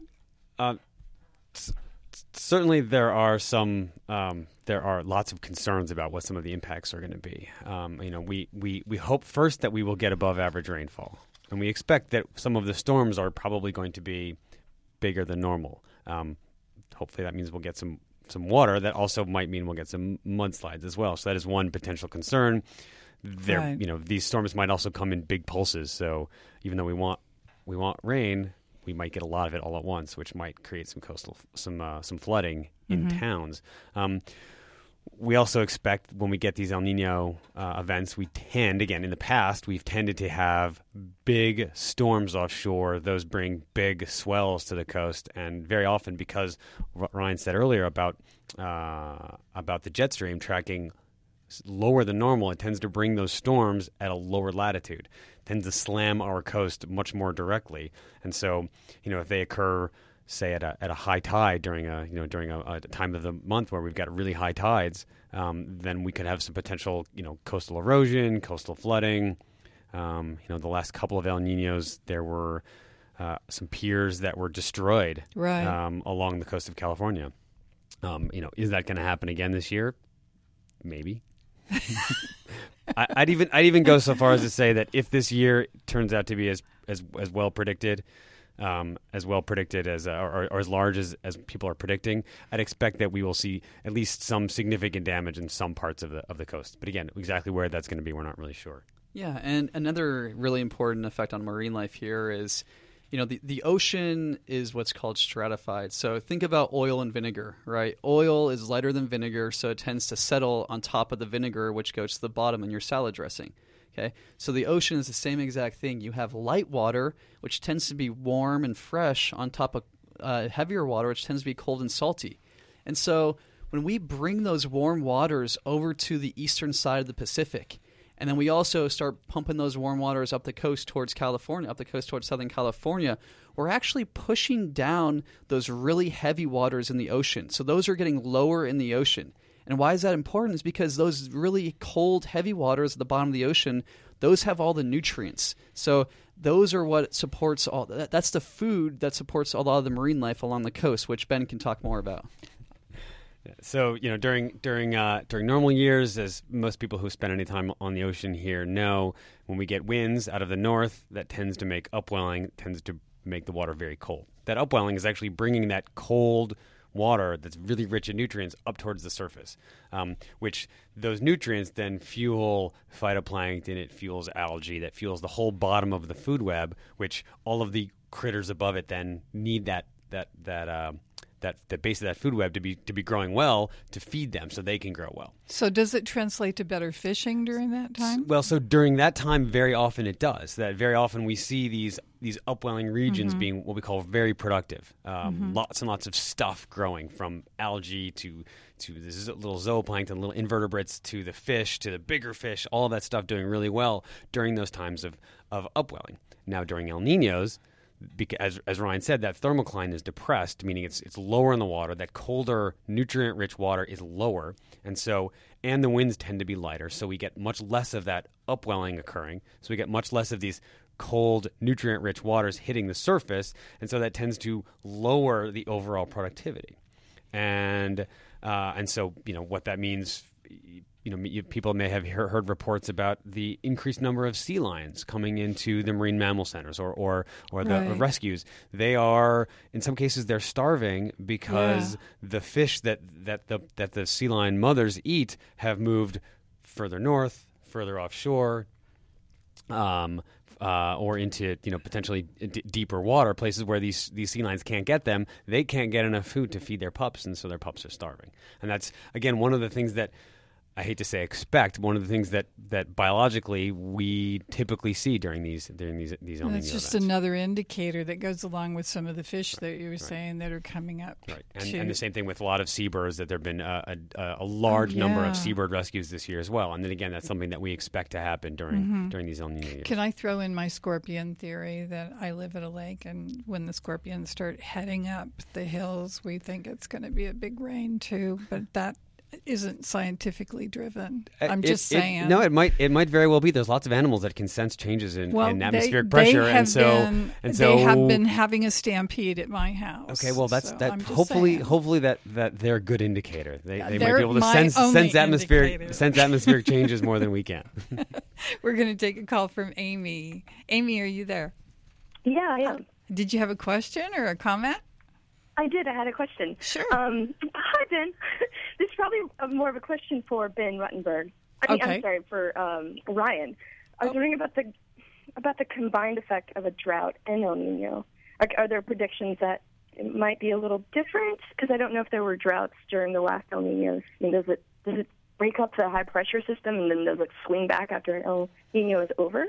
Certainly, there are lots of concerns about what some of the impacts are going to be. We hope first that we will get above average rainfall, and we expect that some of the storms are probably going to be bigger than normal. Hopefully, that means we'll get some water. That also might mean we'll get some mudslides as well. So that is one potential concern.
Right.
These storms might also come in big pulses. So even though we want rain, we might get a lot of it all at once, which might create some flooding in towns. We also expect when we get these El Nino events, in the past, we've tended to have big storms offshore. Those bring big swells to the coast, and very often, because what Ryan said earlier about the jet stream tracking lower than normal, it tends to bring those storms at a lower latitude, tends to slam our coast much more directly. And so, if they occur, say at a high tide during a time of the month where we've got really high tides, then we could have some potential, coastal erosion, coastal flooding. The last couple of El Ninos, there were some piers that were destroyed along the coast of California. Is that going to happen again this year?Maybe. I'd even go so far as to say that if this year turns out to be as well predicted, or as large as people are predicting, I'd expect that we will see at least some significant damage in some parts of the coast. But again, exactly where that's going to be, we're not really sure.
Yeah, and another really important effect on marine life here is, the ocean is what's called stratified. So think about oil and vinegar, right? Oil is lighter than vinegar, so it tends to settle on top of the vinegar, which goes to the bottom in your salad dressing. Okay, so the ocean is the same exact thing. You have light water, which tends to be warm and fresh, on top of heavier water, which tends to be cold and salty. And so when we bring those warm waters over to the eastern side of the Pacific, and then we also start pumping those warm waters up the coast towards California, up the coast towards Southern California, we're actually pushing down those really heavy waters in the ocean. So those are getting lower in the ocean. And why is that important? Is because those really cold, heavy waters at the bottom of the ocean, those have all the nutrients. So those are what supports all. That's the food that supports a lot of the marine life along the coast, which Ben can talk more about.
So during normal years, as most people who spend any time on the ocean here know, when we get winds out of the north, that tends to make upwelling, tends to make the water very cold. That upwelling is actually bringing that cold water that's really rich in nutrients up towards the surface, which those nutrients then fuel phytoplankton, it fuels algae, that fuels the whole bottom of the food web, which all of the critters above it then need that base of that food web to be growing well to feed them so they can grow well.
So does it translate to better fishing during that time?
Well, so during that time, very often it does. That very often we see these upwelling regions being what we call very productive. Lots and lots of stuff growing, from algae to the little zooplankton, little invertebrates, to the fish, to the bigger fish, all of that stuff doing really well during those times of upwelling. Now, during El Ninos, as Ryan said, that thermocline is depressed, meaning it's lower in the water. That colder, nutrient-rich water is lower, and the winds tend to be lighter, so we get much less of that upwelling occurring. So we get much less of these cold, nutrient-rich waters hitting the surface, and so that tends to lower the overall productivity. And so, what that means, people may have heard reports about the increased number of sea lions coming into the marine mammal centers or the rescues. They are, in some cases, they're starving because the fish that the sea lion mothers eat have moved further north, further offshore, or into potentially deeper water, places where these sea lions can't get them. They can't get enough food to feed their pups, and so their pups are starving. And that's, again, one of the things that I hate to say expect, one of the things that biologically we typically see during these El Niño
events. It's just another indicator that goes along with some of the fish that you were saying that are coming up.
Right, and the same thing with a lot of seabirds, that there have been a large number of seabird rescues this year as well. And then again, that's something that we expect to happen during these El Niño years.
Can I throw in my scorpion theory that I live at a lake, and when the scorpions start heading up the hills, we think it's going to be a big rain too, but that isn't scientifically driven. I'm just saying.
No, it might very well be. There's lots of animals that can sense changes in atmospheric pressure,
they have been having a stampede at my house.
Okay, well that's that. Hopefully that they're a good indicator. They might be able to sense atmospheric changes more than we can.
We're going to take a call from Amy. Amy, are you there?
Yeah, I am.
Did you have a question or a comment?
I did. I had a question.
Sure.
Hi, Ben. This is probably more of a question for Ben Ruttenberg. I'm sorry, for Ryan. I was wondering about the combined effect of a drought and El Niño. Are there predictions that it might be a little different? Because I don't know if there were droughts during the last El Niños. Does it break up the high pressure system, and then does it swing back after an El Niño is over?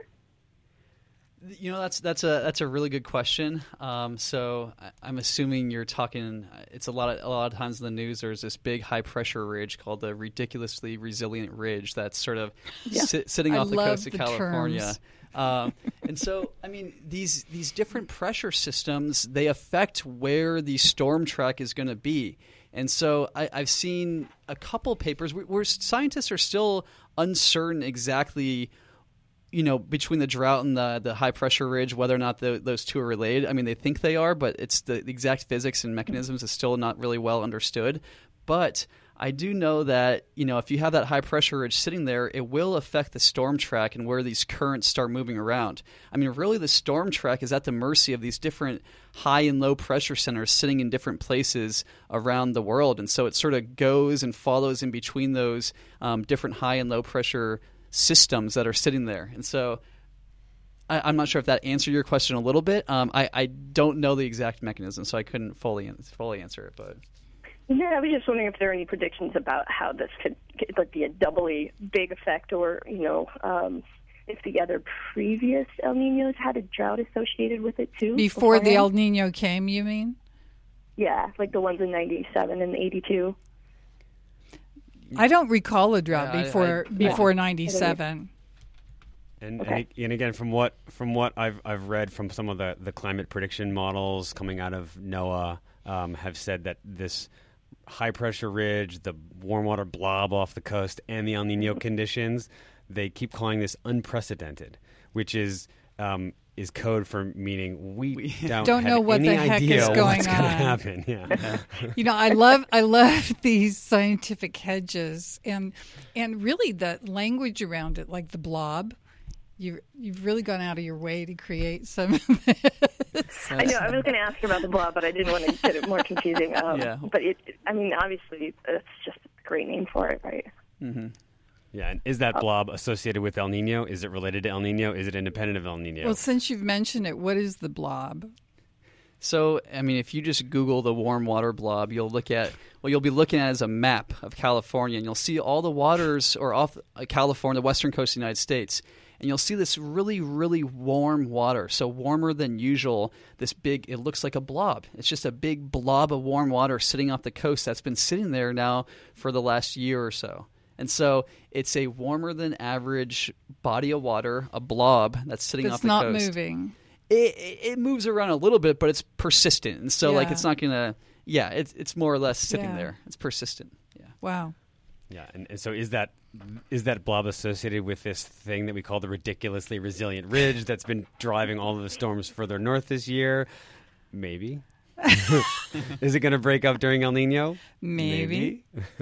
That's a really good question. So I'm assuming you're talking. It's a lot of times in the news. There's this big high pressure ridge called the ridiculously resilient ridge that's sort of sitting off the coast of California. And so, I mean, these different pressure systems, they affect where the storm track is going to be. And so I've seen a couple papers where scientists are still uncertain exactly, between the drought and the high pressure ridge, whether or not those two are related. I mean, they think they are, but it's the exact physics and mechanisms is still not really well understood. But I do know that, if you have that high pressure ridge sitting there, it will affect the storm track and where these currents start moving around. I mean, really the storm track is at the mercy of these different high and low pressure centers sitting in different places around the world. And so it sort of goes and follows in between those different high and low pressure systems that are sitting there. And so I'm not sure if that answered your question a little bit. I don't know the exact mechanism, so I couldn't fully answer it. But
yeah, I was just wondering if there are any predictions about how this could be a doubly big effect, or if the other previous El Niños had a drought associated with it too.
Before the El Niño came, you mean?
Yeah, like the ones in 97 and 82.
I don't recall a drought before 97.
And again, from what I've read from some of the climate prediction models coming out of NOAA, have said that this high pressure ridge, the warm water blob off the coast, and the El Niño conditions, they keep calling this unprecedented, which is code for meaning we don't
know what the heck is going on.
Happen. Yeah.
I love these scientific hedges and really the language around it, like the blob. You've really gone out of your way to create some of this.
I know. I was going to ask about the blob, but I didn't want to get it more confusing. But obviously, it's just a great name for it, right?
Mm-hmm. Yeah, and is that blob associated with El Niño? Is it related to El Niño? Is it independent of El Niño?
Well, since you've mentioned it, what is the blob?
So, I mean, if you just Google the warm water blob, you'll be looking at it as a map of California, and you'll see all the waters are off California, the western coast of the United States. And you'll see this really, really warm water, so warmer than usual, it looks like a blob. It's just a big blob of warm water sitting off the coast that's been sitting there now for the last year or so. And so it's a warmer than average body of water, a blob that's sitting off the coast.
It's not moving.
it moves around a little bit, but it's persistent. And so,
Yeah.
it's not going to, it's more or less sitting
Yeah.
there. It's persistent. Yeah.
Wow.
Yeah, and so is that blob associated with this thing that we call the ridiculously resilient ridge that's been driving all of the storms further north this year? Maybe. Is it going to break up during El Nino?
Maybe.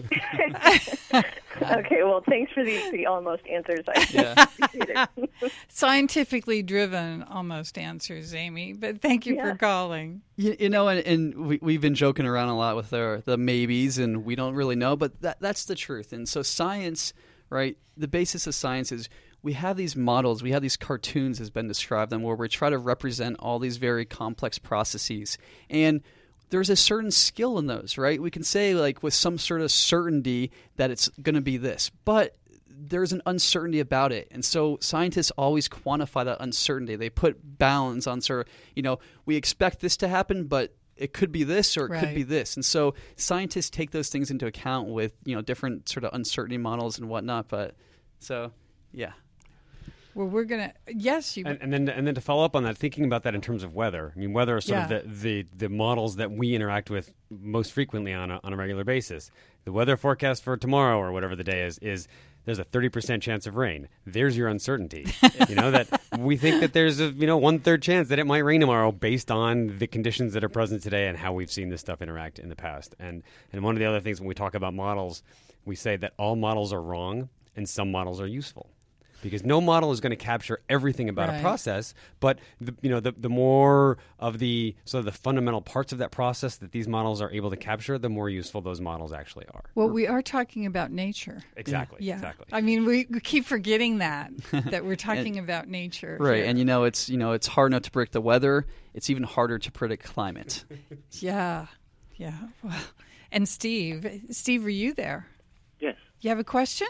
Okay, well, thanks for the almost answers. I
Yeah.
appreciate it.
Scientifically driven almost answers, Amy, but thank you for
Yeah.
calling.
You know, and we've been joking around a lot with the maybes, and we don't really know, but that's the truth. And so science, right, the basis of science is we have these models, we have these cartoons, as Ben described them, where we try to represent all these very complex processes. And there's a certain skill in those, right? We can say, like, with some sort of certainty that it's going to be this, but there's an uncertainty about it. And so scientists always quantify that uncertainty. They put bounds on sort of, we expect this to happen, but it could be this or it could
Right.
be this. And so scientists take those things into account with, different sort of uncertainty models and whatnot. But so, yeah.
Well, we're going to, yes, you,
And then to follow up on that, thinking about that in terms of weather. I mean, weather are sort
Yeah.
of the models that we interact with most frequently on a regular basis. The weather forecast for tomorrow or whatever the day is there's a 30% chance of rain. There's your uncertainty. That we think that there's a 1/3 chance that it might rain tomorrow based on the conditions that are present today and how we've seen this stuff interact in the past. And one of the other things when we talk about models, we say that all models are wrong and some models are useful. Because no model is going to capture everything about
Right.
a process, but the more of the sort of the fundamental parts of that process that these models are able to capture, the more useful those models actually are.
well, we are talking about nature.
Exactly.
Yeah.
Exactly.
I mean, we keep forgetting that we're talking about nature.
Right.
here.
And, it's hard enough to predict the weather. It's even harder to predict climate.
Yeah. Yeah. Well, and Steve, were you there?
Yes.
You have a question?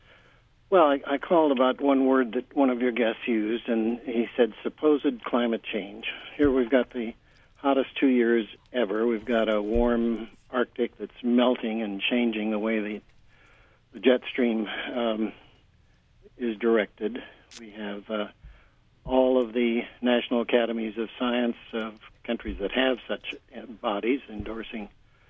Well, I called about one word that one of your guests used, and he said supposed climate change. Here we've got the hottest 2 years ever. We've got a warm Arctic that's melting and changing the way the jet stream is directed. We have all of the national academies of science of countries that have such bodies endorsing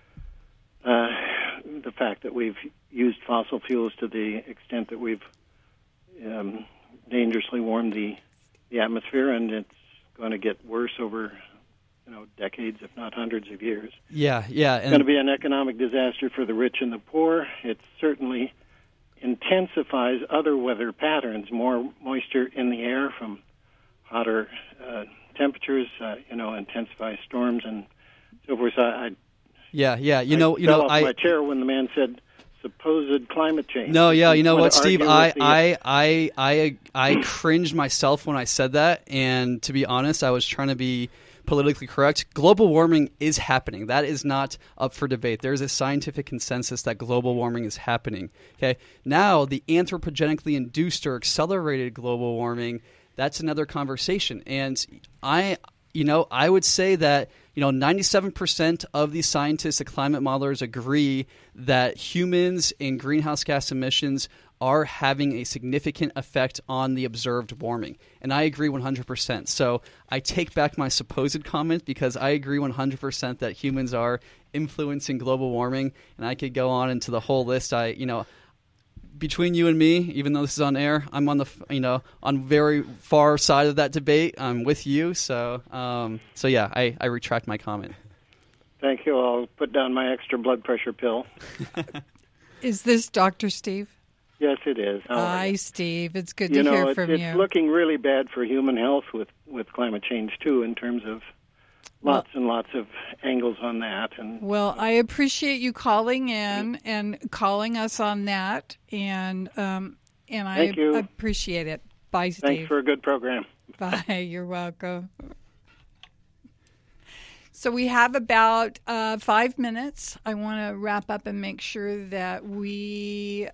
the fact that we've used fossil fuels to the extent that we've dangerously warmed the atmosphere, and it's going to get worse over decades, if not hundreds of years.
Yeah.
It's going to be an economic disaster for the rich and the poor. It certainly intensifies other weather patterns, more moisture in the air from hotter temperatures, intensifies storms and so forth. So I fell off my chair when the man said supposed climate change.
No, yeah, you know
Want
what,
to
Steve?
argue with
I cringed myself when I said that, and to be honest, I was trying to be politically correct. Global warming is happening. That is not up for debate. There is a scientific consensus that global warming is happening. Okay, now the anthropogenically induced or accelerated global warming, that's another conversation, and I would say that 97% of these scientists, the climate modelers, agree that humans and greenhouse gas emissions are having a significant effect on the observed warming. And I agree 100%. So I take back my supposed comment because I agree 100% that humans are influencing global warming. And I could go on into the whole list. Between you and me, even though this is on air, I'm on the on very far side of that debate. I'm with you, so yeah, I retract my comment.
Thank you. I'll put down my extra blood pressure pill.
Is this Dr. Steve?
Yes, it is.
Hi, Steve. It's good to hear from you.
It's looking really bad for human health with climate change too, in terms of lots and lots of angles on that. And
I appreciate you calling in and calling us on that, and I appreciate it. Bye, Steve.
Thanks for a good program.
Bye. You're welcome. So we have about 5 minutes. I want to wrap up and make sure that we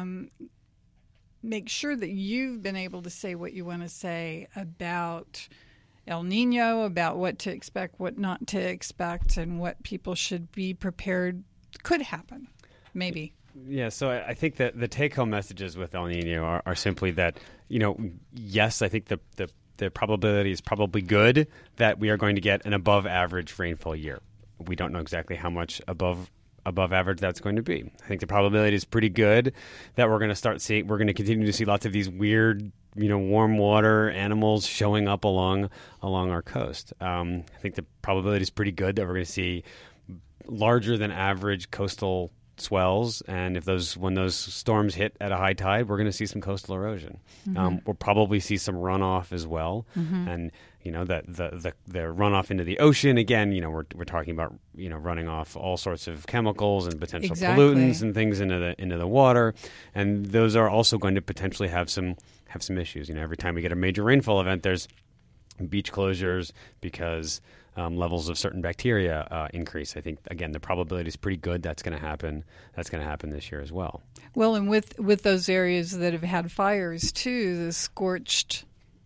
make sure that you've been able to say what you want to say about El Nino, about what to expect, what not to expect, and what people should be prepared could happen, maybe.
Yeah, so I think that the take-home messages with El Nino are simply that, yes, I think the the probability is probably good that we are going to get an above average rainfall year. We don't know exactly how much above average that's going to be. I think the probability is pretty good that we're going to continue to see lots of these weird, warm water animals showing up along our coast. I think the probability is pretty good that we're going to see larger than average coastal swells, and when those storms hit at a high tide, we're going to see some coastal erosion. We'll probably see some runoff as well, and the runoff into the ocean again. We're talking about running off all sorts of chemicals and potential pollutants and things into the water, and those are also going to potentially have some issues. Every time we get a major rainfall event, there's beach closures because levels of certain bacteria increase. I think, again, the probability is pretty good that's going to happen. That's going to happen this year as well.
Well, and with those areas that have had fires too, the scorched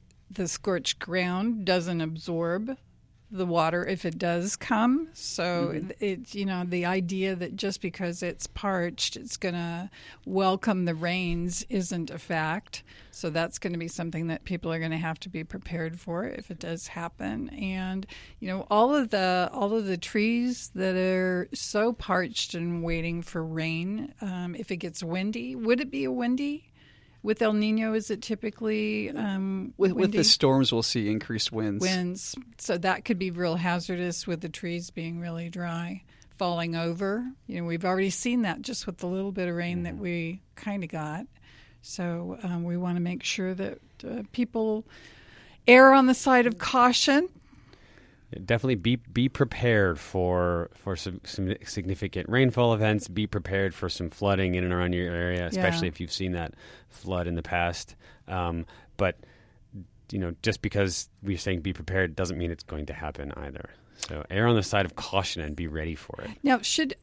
ground doesn't absorb the water if it does come. So it's the idea that just because it's parched, it's going to welcome the rains isn't a fact. So that's going to be something that people are going to have to be prepared for if it does happen. And all of the trees that are so parched and waiting for rain, if it gets windy, would it be a windy? With El Nino, is it typically
with the storms, we'll see increased winds.
So that could be real hazardous with the trees being really dry, falling over. We've already seen that just with the little bit of rain that we kind of got. So we want to make sure that people err on the side of caution.
Definitely be prepared for some significant rainfall events. Be prepared for some flooding in and around your area, especially if you've seen that flood in the past. But just because we're saying be prepared doesn't mean it's going to happen either. So err on the side of caution and be ready for it.
Now,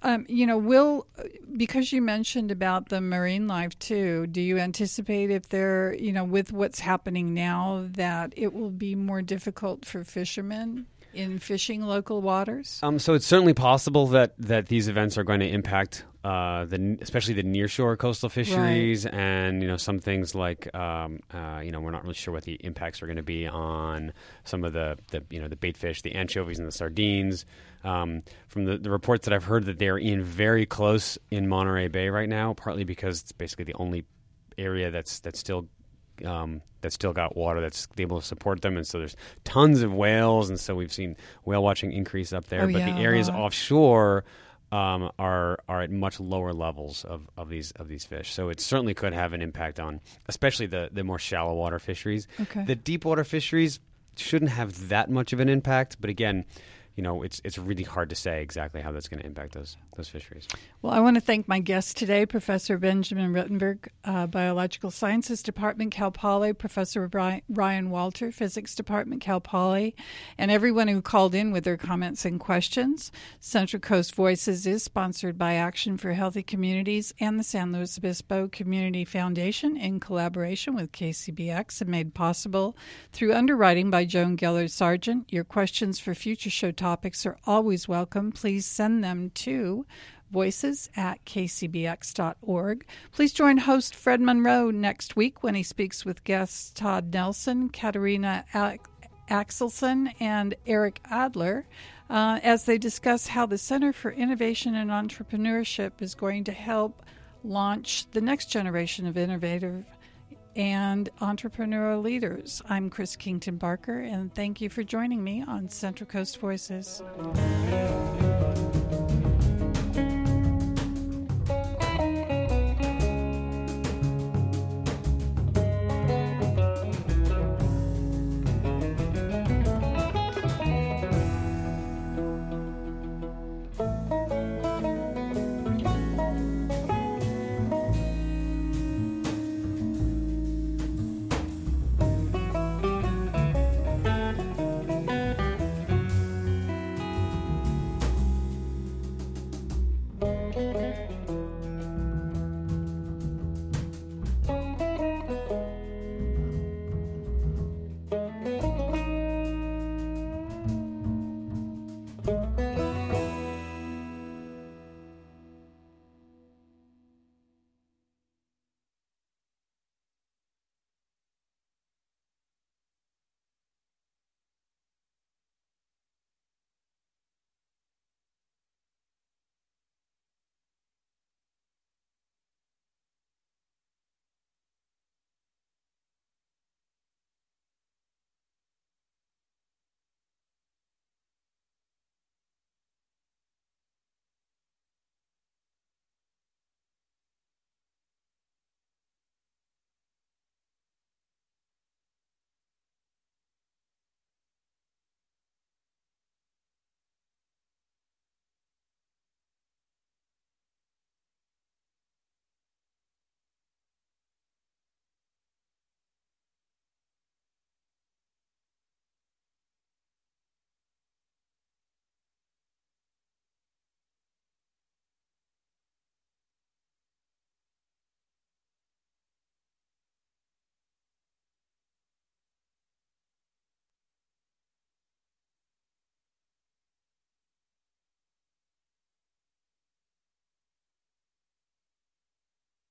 because you mentioned about the marine life too, do you anticipate if they're, with what's happening now, that it will be more difficult for fishermen in fishing local waters?
So it's certainly possible that these events are going to impact especially the nearshore coastal fisheries, right. And some things like we're not really sure what the impacts are going to be on some of the bait fish, the anchovies and the sardines. From the reports that I've heard, that they are very close in Monterey Bay right now, partly because it's basically the only area that's still got water that's able to support them, and so there's tons of whales, and so we've seen whale watching increase up there. The areas offshore are at much lower levels of these fish, so it certainly could have an impact on, especially the more shallow water fisheries.
Okay.
The deep water fisheries shouldn't have that much of an impact, but again, it's really hard to say exactly how that's going to impact those fisheries.
Well, I want to thank my guest today, Professor Benjamin Ruttenberg, Biological Sciences Department, Cal Poly, Professor Ryan Walter, Physics Department, Cal Poly, and everyone who called in with their comments and questions. Central Coast Voices is sponsored by Action for Healthy Communities and the San Luis Obispo Community Foundation in collaboration with KCBX, and made possible through underwriting by Joan Geller Sargent. Your questions for future show topics are always welcome. Please send them to voices@kcbx.org. Please join host Fred Monroe next week when he speaks with guests Todd Nelson, Katerina Axelson, and Eric Adler as they discuss how the Center for Innovation and Entrepreneurship is going to help launch the next generation of innovative and entrepreneurial leaders. I'm Chris Kington Barker, and thank you for joining me on Central Coast Voices.